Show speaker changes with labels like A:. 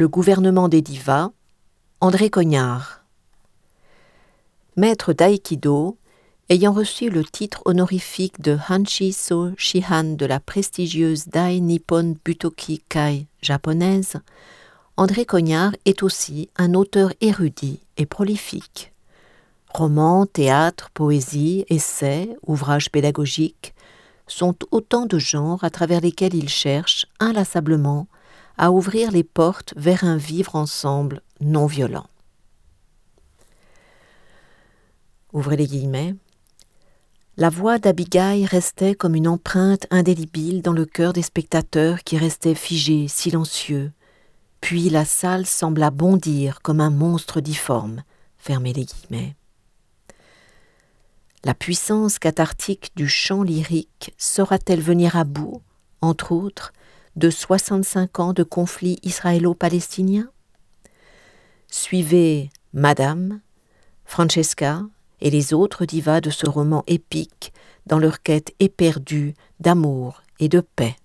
A: Le gouvernement des divas, André Cognard. Maître d'aïkido, ayant reçu le titre honorifique de Hanshiso Shihan de la prestigieuse Dai Nippon Butoki Kai japonaise, André Cognard est aussi un auteur érudit et prolifique. Romans, théâtre, poésie, essais, ouvrages pédagogiques sont autant de genres à travers lesquels il cherche inlassablement à ouvrir les portes vers un vivre ensemble non violent. Ouvrez les guillemets. La voix d'Abigail restait comme une empreinte indélébile dans le cœur des spectateurs qui restaient figés, silencieux. Puis la salle sembla bondir comme un monstre difforme. Fermez les guillemets. La puissance cathartique du chant lyrique saura-t-elle venir à bout, entre autres, de 65 ans de conflit israélo-palestinien? Suivez Madame, Francesca et les autres divas de ce roman épique dans leur quête éperdue d'amour et de paix.